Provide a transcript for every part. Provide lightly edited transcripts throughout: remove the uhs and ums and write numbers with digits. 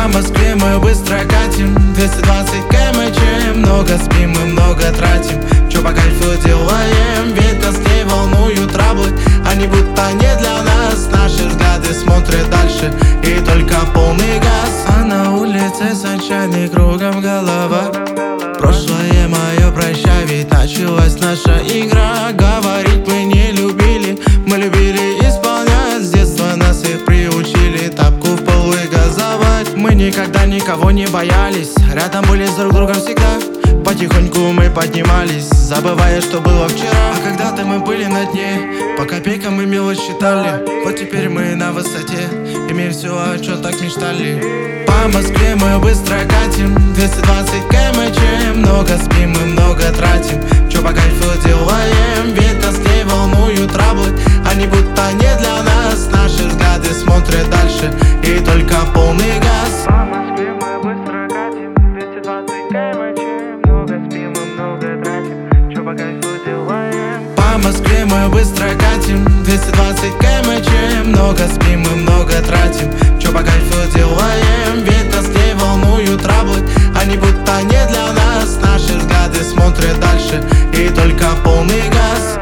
Москве мы быстро катим 220 км/ч. Много спим и много тратим. Чё по кайфу делаем? Ведь нас не волнуют траблы. Они будто не для нас. Наши взгляды смотрят дальше и только полный газ. А на улице sunshine и кругом голова. Прошлое мое прощай, ведь началась наша игра. Говорить мы не любили, мы любили исполнять. С детства нас их приучили тапку в пол и газовать. Мы никогда никого не боялись, рядом были с друг другом всегда. Потихоньку мы поднимались, забывая, что было вчера. А когда-то мы были на дне, по копейкам мы мелочь считали. Вот теперь мы на высоте, имеем все, о чем так мечтали. По Москве мы быстро катим 220 км/ч. Много спим и много тратим. Чё по кайфу делаем? Ведь нас не волнуют траблы. Они будто не для нас. Наши взгляды смотрят дальше и только полный газ. По Москве мы быстро катим 220 км/ч. Много спим и много тратим. Чё по кайфу делаем? По Москве мы быстро катим 220 км/ч. Много спим и много тратим. Чё по кайфу делаем? Ведь нас не волнуют траблы. Они будто не для нас. Наши взгляды смотрят дальше и только полный газ.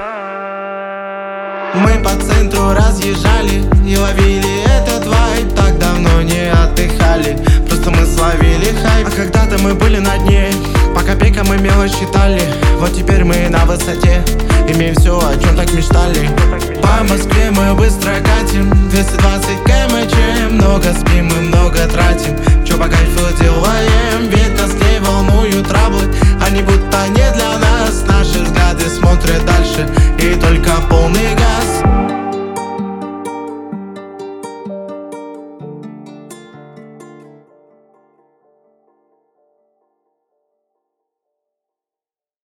Мы по центру разъезжали и ловили этот вайб. Так давно не отдыхали, просто мы словили хайп. А когда-то мы были на дне, по копейкам мы мелочь считали. Вот теперь мы на высоте, имеем все, о чем так мечтали. По Москве мы быстро катим 220 км/ч. Много спим и много тратим.